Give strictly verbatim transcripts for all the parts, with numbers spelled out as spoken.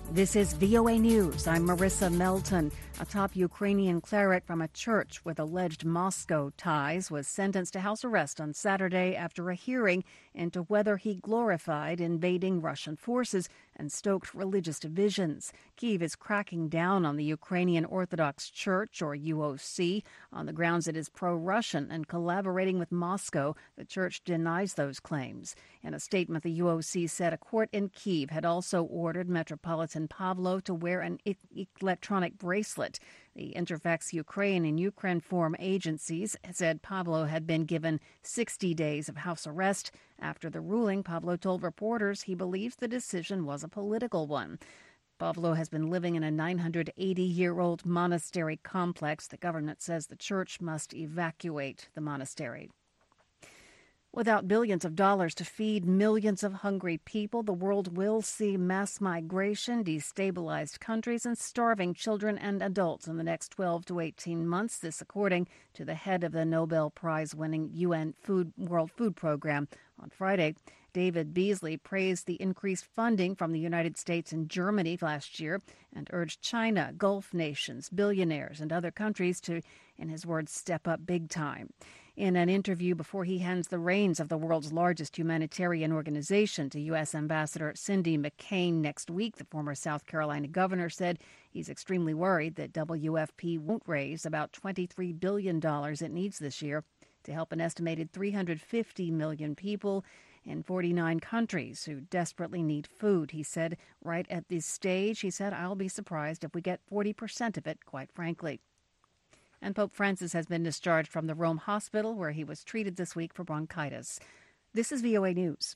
This is V O A News. I'm Marissa Melton. A top Ukrainian cleric from a church with alleged Moscow ties was sentenced to house arrest on Saturday after a hearing into whether he glorified invading Russian forces and stoked religious divisions. Kyiv is cracking down on the Ukrainian Orthodox Church, or U O C, on the grounds it is pro-Russian and collaborating with Moscow. The church denies those claims. In a statement, the U O C said a court in Kyiv had also ordered Metropolitan Pavlo to wear an e- electronic bracelet. The Interfax Ukraine and Ukrinform agencies said Pavlo had been given sixty days of house arrest. After the ruling, Pavlo told reporters he believes the decision was a political one. Pavlo has been living in a nine hundred eighty-year-old monastery complex. The government says the church must evacuate the monastery. Without billions of dollars to feed millions of hungry people, the world will see mass migration, destabilized countries, and starving children and adults in the next twelve to eighteen months. This, according to the head of the Nobel Prize-winning U N Food, World Food Program. On Friday, David Beasley praised the increased funding from the United States and Germany last year and urged China, Gulf nations, billionaires, and other countries to, in his words, step up big time. In an interview before he hands the reins of the world's largest humanitarian organization to U S Ambassador Cindy McCain next week, the former South Carolina governor said he's extremely worried that W F P won't raise about twenty-three billion dollars it needs this year to help an estimated three hundred fifty million people in forty-nine countries who desperately need food. He said, right at this stage, he said, I'll be surprised if we get forty percent of it, quite frankly. And Pope Francis has been discharged from the Rome hospital where he was treated this week for bronchitis. This is V O A News.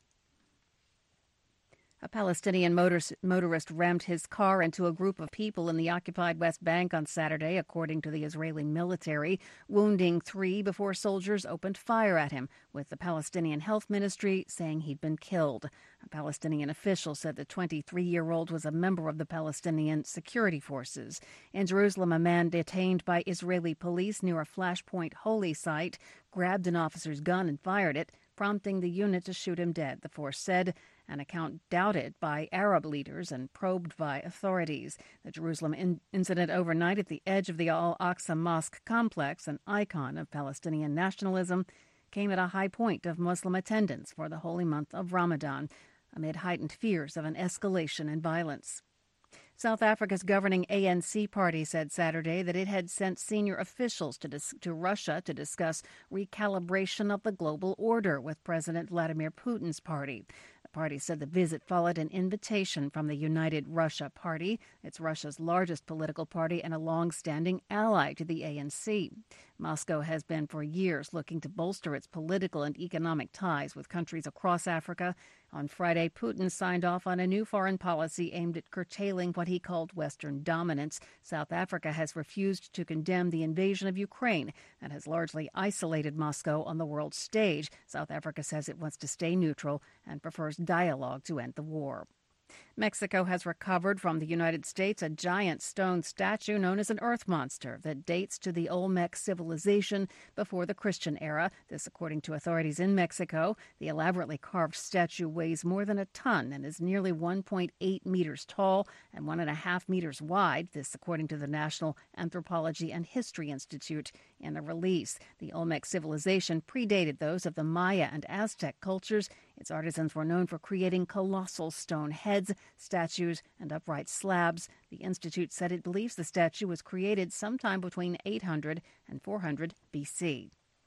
A Palestinian motor- motorist rammed his car into a group of people in the occupied West Bank on Saturday, according to the Israeli military, wounding three before soldiers opened fire at him, with the Palestinian Health Ministry saying he'd been killed. A Palestinian official said the twenty-three-year-old was a member of the Palestinian security forces. In Jerusalem, a man detained by Israeli police near a Flashpoint holy site grabbed an officer's gun and fired it, prompting the unit to shoot him dead, the force said, an account doubted by Arab leaders and probed by authorities. The Jerusalem in- incident overnight at the edge of the Al-Aqsa Mosque complex, an icon of Palestinian nationalism, came at a high point of Muslim attendance for the holy month of Ramadan, amid heightened fears of an escalation in violence. South Africa's governing A N C party said Saturday that it had sent senior officials to, dis- to Russia to discuss recalibration of the global order with President Vladimir Putin's party. The party said the visit followed an invitation from the United Russia Party. It's Russia's largest political party and a long-standing ally to the A N C. Moscow has been for years looking to bolster its political and economic ties with countries across Africa. On Friday, Putin signed off on a new foreign policy aimed at curtailing what he called Western dominance. South Africa has refused to condemn the invasion of Ukraine and has largely isolated Moscow on the world stage. South Africa says it wants to stay neutral and prefers dialogue to end the war. Mexico has recovered from the United States a giant stone statue known as an earth monster that dates to the Olmec civilization before the Christian era. This, according to authorities in Mexico. The elaborately carved statue weighs more than a ton and is nearly one point eight meters tall and one and a half meters wide. This, according to the National Anthropology and History Institute in a release. The Olmec civilization predated those of the Maya and Aztec cultures. Its artisans were known for creating colossal stone heads, statues, and upright slabs. The Institute said it believes the statue was created sometime between eight hundred and four hundred B C.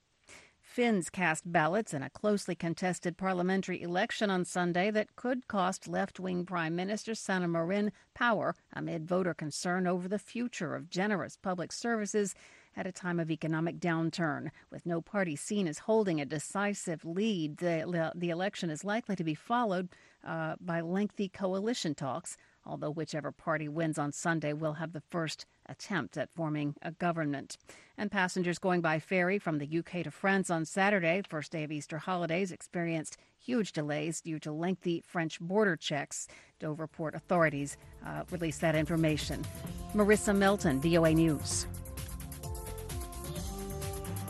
Finns cast ballots in a closely contested parliamentary election on Sunday that could cost left-wing Prime Minister Sanna Marin power amid voter concern over the future of generous public services at a time of economic downturn. With no party seen as holding a decisive lead, the, the election is likely to be followed uh, by lengthy coalition talks, although whichever party wins on Sunday will have the first attempt at forming a government. And passengers going by ferry from the U K to France on Saturday, first day of Easter holidays, experienced huge delays due to lengthy French border checks. Dover Port authorities uh, released that information. Marissa Melton, V O A News.